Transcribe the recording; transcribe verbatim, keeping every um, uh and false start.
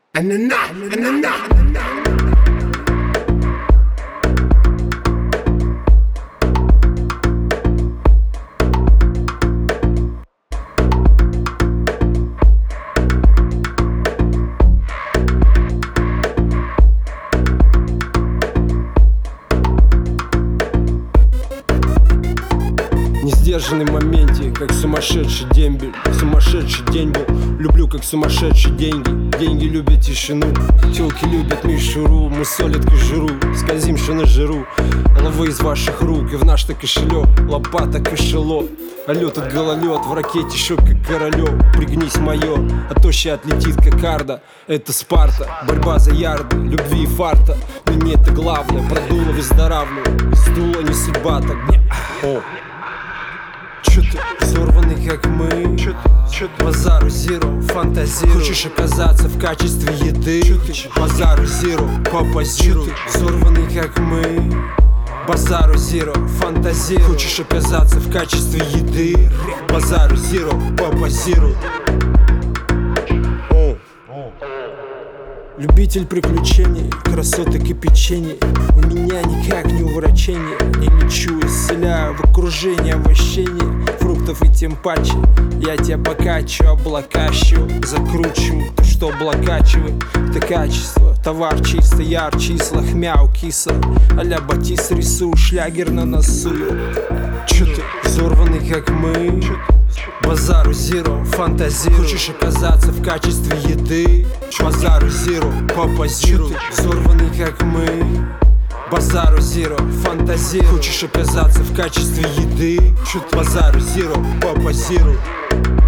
Несдержанный в моменте, как сумасшедший дембель. Сумасшедший день был, люблю как сумасшедшие деньги. Деньги любят тишину, тёлки любят мишуру. Мы солят кожуру, скользим, что на жиру. Головы из ваших рук и в наш-то кошелек. Лопата, кошелот, алё тут гололед. В ракете шок как королёв. Пригнись, майор, а то ща отлетит как арда. Это Спарта, борьба за ярды, любви и фарта. Но не это главное, продуло выздоравливаю. Сдуло не судьба, так не... О. Чё ты взорванный, как мы? Чё ты, чё ты? Базару зиро, фантазируй. Хочешь оказаться в качестве еды? Чё ты? Базару зиро, попозируй. Взорванный, как мы. Базару зиро, фантазируй. Хочешь оказаться в качестве еды? Базару зиро, попозируй. Любитель приключений, красоток и печенье. У меня никак не уворочение. Не лечу, исцеляю в окружении овощения, фруктов и тем паче. Я тебя покачиваю, облакащу, закручиваю то, что облакачивает. Это качество, товар чисто, ярче, из лохмя у киса. А-ля Батис рисую, шлягер на носу. Чё ты взорванный, как мы? Базару зиро, фантазируй. Хочешь оказаться в качестве еды? Базару зиро, попозируй. Взорванный, как мы. Базару зиро, фантазируй. Хочешь оказаться в качестве еды? Базару зиро, попозируй.